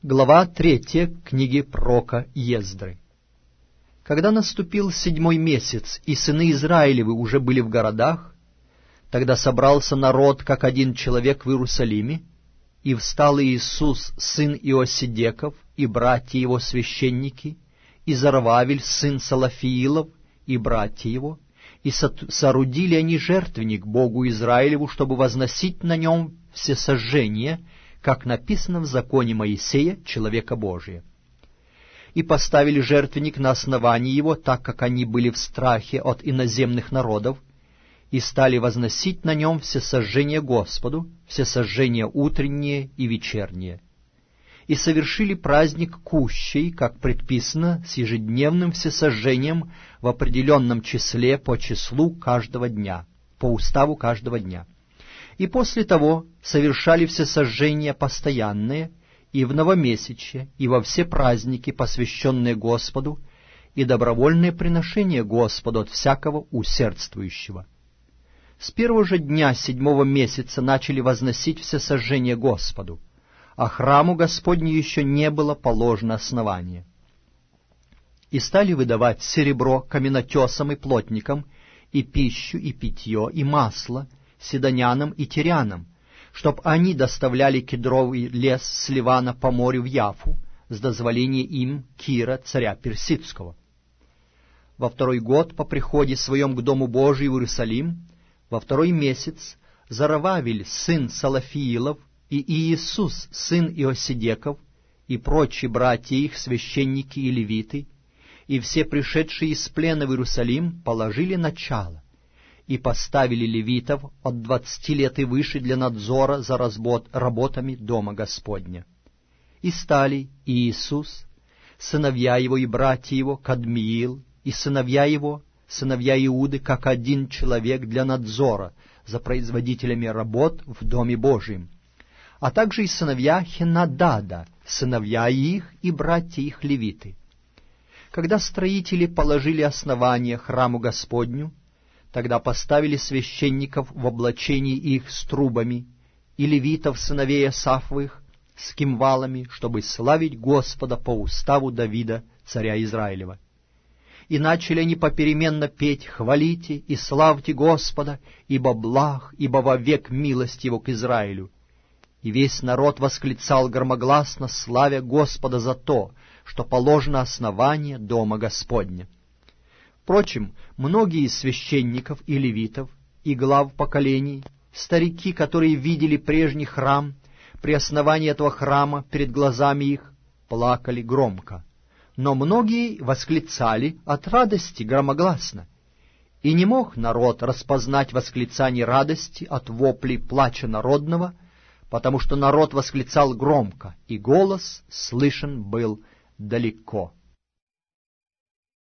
Глава 3 книги пророка Ездры. Когда наступил 7-й месяц, и сыны Израилевы уже были в городах, тогда собрался народ, как один человек в Иерусалиме, и встал Иисус, сын Иосидеков, и братья его священники, и Зарававель, сын Салафиилов, и братья его, и соорудили они жертвенник Богу Израилеву, чтобы возносить на нем всесожжение, как написано в законе Моисея, человека Божия. И поставили жертвенник на основании его, так как они были в страхе от иноземных народов, и стали возносить на нем всесожжение Господу, всесожжение утреннее и вечернее. И совершили праздник кущей, как предписано, с ежедневным всесожжением в определенном числе по числу каждого дня, по уставу каждого дня. И после того совершали всесожжения постоянные, и в новомесячье, и во все праздники, посвященные Господу, и добровольные приношения Господу от всякого усердствующего. С первого же дня 7-го месяца начали возносить всесожжение Господу, а храму Господню еще не было положено основание. И стали выдавать серебро каменотесам и плотникам, и пищу, и питье, и масло, сидонянам и тирянам, чтоб они доставляли кедровый лес с Ливана по морю в Яфу, с дозволения им Кира, царя Персидского. Во 2-й год по приходе своем к Дому Божию в Иерусалим, во 2-й месяц, Зарававель, сын Салафиилов, и Иисус, сын Иосидеков, и прочие братья их, священники и левиты, и все пришедшие из плена в Иерусалим положили начало, и поставили левитов от 20 лет и выше для надзора за работами Дома Господня. И стали Иисус, сыновья его и братья его, Кадмиил, и сыновья его, сыновья Иуды, как один человек для надзора за производителями работ в Доме Божием, а также и сыновья Хенадада, сыновья их и братья их левиты. Когда строители положили основание храму Господню, тогда поставили священников в облачении их с трубами, и левитов сыновей Асафовых с кимвалами, чтобы славить Господа по уставу Давида, царя Израилева. И начали они попеременно петь: «Хвалите и славьте Господа, ибо благ, ибо вовек милость его к Израилю». И весь народ восклицал громогласно, славя Господа за то, что положено основание Дома Господня. Впрочем, многие из священников и левитов, и глав поколений, старики, которые видели прежний храм, при основании этого храма перед глазами их, плакали громко. Но многие восклицали от радости громогласно. И не мог народ распознать восклицание радости от воплей плача народного, потому что народ восклицал громко, и голос слышен был далеко.